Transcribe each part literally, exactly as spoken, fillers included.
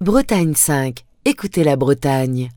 Bretagne cinq. Écoutez la Bretagne.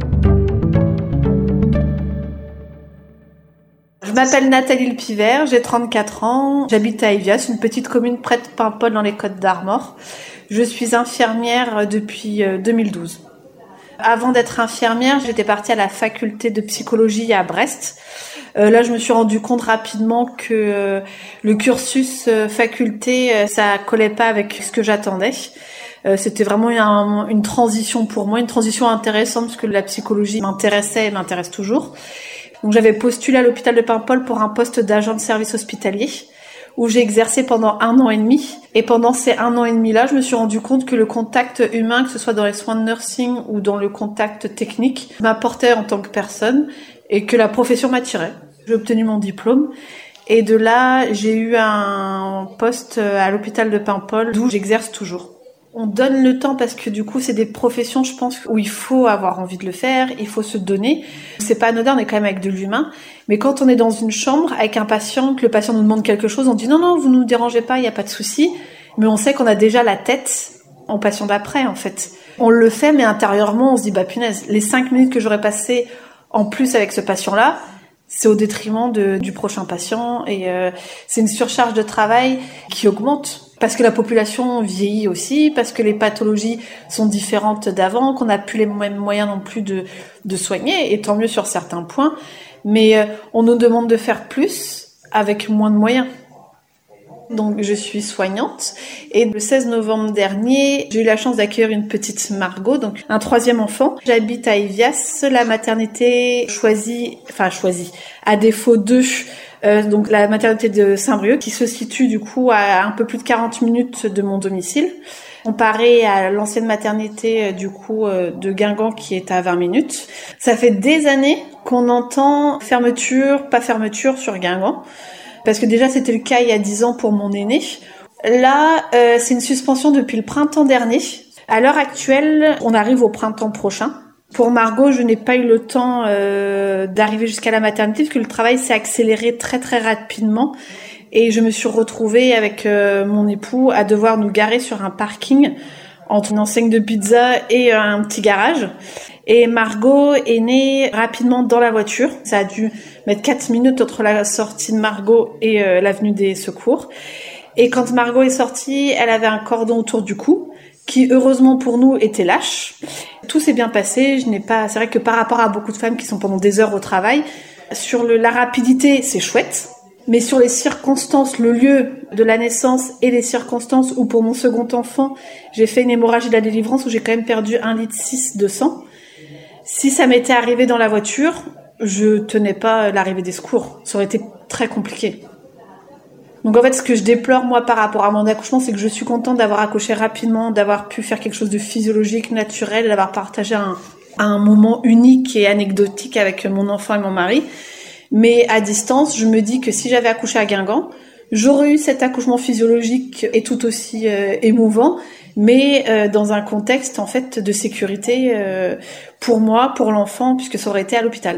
Je m'appelle Nathalie Le Pivert, j'ai trente-quatre ans, j'habite à Évias, une petite commune près de Paimpol dans les Côtes d'Armor. Je suis infirmière depuis deux mille douze. Avant d'être infirmière, j'étais partie à la faculté de psychologie à Brest. Euh, là, je me suis rendu compte rapidement que euh, le cursus euh, faculté, euh, ça collait pas avec ce que j'attendais. Euh, c'était vraiment une, une transition pour moi, une transition intéressante parce que la psychologie m'intéressait et m'intéresse toujours. Donc, j'avais postulé à l'hôpital de Paimpol pour un poste d'agent de service hospitalier où j'ai exercé pendant un an et demi. Et pendant ces un an et demi-là, je me suis rendu compte que le contact humain, que ce soit dans les soins de nursing ou dans le contact technique, m'apportait en tant que personne et que la profession m'attirait. J'ai obtenu mon diplôme et de là, j'ai eu un poste à l'hôpital de Paimpol d'où j'exerce toujours. On donne le temps parce que du coup, c'est des professions, je pense, où il faut avoir envie de le faire, il faut se donner. C'est pas anodin, on est quand même avec de l'humain. Mais quand on est dans une chambre avec un patient, que le patient nous demande quelque chose, on dit non, non, vous nous dérangez pas, il n'y a pas de souci. Mais on sait qu'on a déjà la tête en patient d'après, en fait. On le fait, mais intérieurement, on se dit, bah punaise, les cinq minutes que j'aurais passées en plus avec ce patient-là, c'est au détriment de, du prochain patient et euh, c'est une surcharge de travail qui augmente parce que la population vieillit aussi, parce que les pathologies sont différentes d'avant, qu'on n'a plus les mêmes moyens non plus de, de soigner, et tant mieux sur certains points, mais euh, on nous demande de faire plus avec moins de moyens. Donc je suis soignante et le seize novembre dernier, j'ai eu la chance d'accueillir une petite Margot, donc un troisième enfant. J'habite à Évias, la maternité choisie, enfin choisie, à défaut de, euh, donc la maternité de Saint-Brieuc qui se situe du coup à un peu plus de quarante minutes de mon domicile. Comparé à l'ancienne maternité du coup de Guingamp qui est à vingt minutes. Ça fait des années qu'on entend fermeture, pas fermeture sur Guingamp. Parce que déjà, c'était le cas il y a dix ans pour mon aîné. Là, euh, c'est une suspension depuis le printemps dernier. À l'heure actuelle, on arrive au printemps prochain. Pour Margot, je n'ai pas eu le temps euh, d'arriver jusqu'à la maternité, parce que le travail s'est accéléré très très rapidement. Et je me suis retrouvée avec euh, mon époux à devoir nous garer sur un parking entre une enseigne de pizza et un petit garage. Et Margot est née rapidement dans la voiture. Ça a dû mettre quatre minutes entre la sortie de Margot et euh, l'avenue des Secours. Et quand Margot est sortie, elle avait un cordon autour du cou qui, heureusement pour nous, était lâche. Tout s'est bien passé. Je n'ai pas. C'est vrai que par rapport à beaucoup de femmes qui sont pendant des heures au travail, sur le, la rapidité, c'est chouette. Mais sur les circonstances, le lieu de la naissance et les circonstances où pour mon second enfant, j'ai fait une hémorragie de la délivrance où j'ai quand même perdu un virgule six litre de sang. Si ça m'était arrivé dans la voiture, je tenais pas l'arrivée des secours. Ça aurait été très compliqué. Donc en fait, ce que je déplore moi par rapport à mon accouchement, c'est que je suis contente d'avoir accouché rapidement, d'avoir pu faire quelque chose de physiologique, naturel, d'avoir partagé un, un moment unique et anecdotique avec mon enfant et mon mari. Mais à distance, je me dis que si j'avais accouché à Guingamp, j'aurais eu cet accouchement physiologique et tout aussi euh, émouvant, mais euh, dans un contexte en fait de sécurité euh, pour moi, pour l'enfant, puisque ça aurait été à l'hôpital.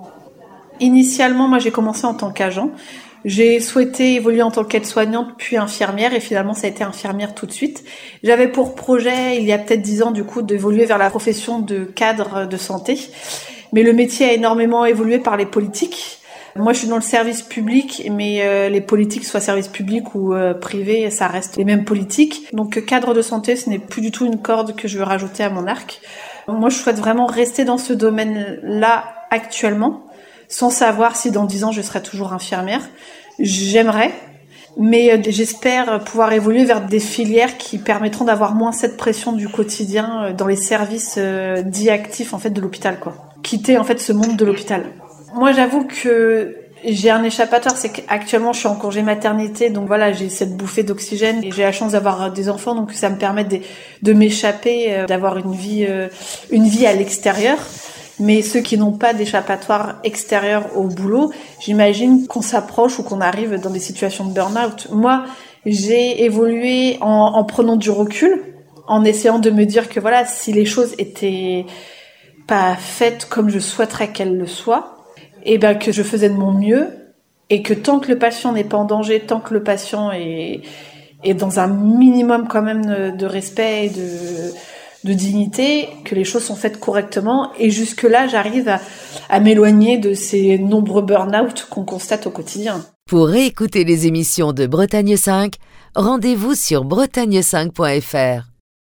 Initialement, moi j'ai commencé en tant qu'agent. J'ai souhaité évoluer en tant qu'aide-soignante puis infirmière et finalement ça a été infirmière tout de suite. J'avais pour projet, il y a peut-être dix ans du coup, d'évoluer vers la profession de cadre de santé. Mais le métier a énormément évolué par les politiques. Moi, je suis dans le service public, mais euh, les politiques, soit service public ou euh, privé, ça reste les mêmes politiques. Donc, cadre de santé, ce n'est plus du tout une corde que je veux rajouter à mon arc. Donc, moi, je souhaite vraiment rester dans ce domaine-là actuellement, sans savoir si dans dix ans, je serai toujours infirmière. J'aimerais, mais euh, j'espère pouvoir évoluer vers des filières qui permettront d'avoir moins cette pression du quotidien euh, dans les services euh, dits actifs en fait de l'hôpital, quoi. Quitter en fait ce monde de l'hôpital. Moi, j'avoue que j'ai un échappatoire, c'est qu'actuellement, je suis en congé maternité, donc voilà, j'ai cette bouffée d'oxygène et j'ai la chance d'avoir des enfants, donc ça me permet de, de m'échapper, euh, d'avoir une vie, euh, une vie à l'extérieur. Mais ceux qui n'ont pas d'échappatoire extérieur au boulot, j'imagine qu'on s'approche ou qu'on arrive dans des situations de burn-out. Moi, j'ai évolué en, en prenant du recul, en essayant de me dire que voilà, si les choses étaient pas faites comme je souhaiterais qu'elles le soient, et ben que je faisais de mon mieux et que tant que le patient n'est pas en danger, tant que le patient est, est dans un minimum quand même de, de respect et de, de dignité, que les choses sont faites correctement. Et jusque-là, j'arrive à, à m'éloigner de ces nombreux burn-out qu'on constate au quotidien. Pour réécouter les émissions de Bretagne cinq, rendez-vous sur bretagne cinq point f r.